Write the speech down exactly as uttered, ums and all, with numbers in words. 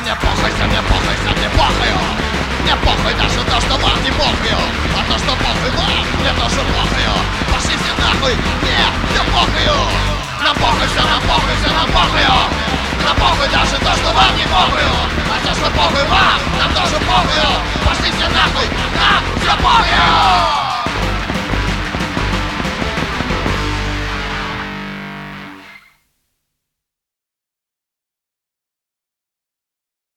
мне похуй, всем мне похуй, всем мне похую. Мне похуй даже то, что вам не похую. А то, что похуй вам, мне тоже похую. Пошли все нахуй, мне все похую. Нам похуй, все нам похуй, все нам похую. Нам похуй даже то, что вам не похую. А то, что похуй вам, нам тоже похую. Пошли все нахуй, нам все похую.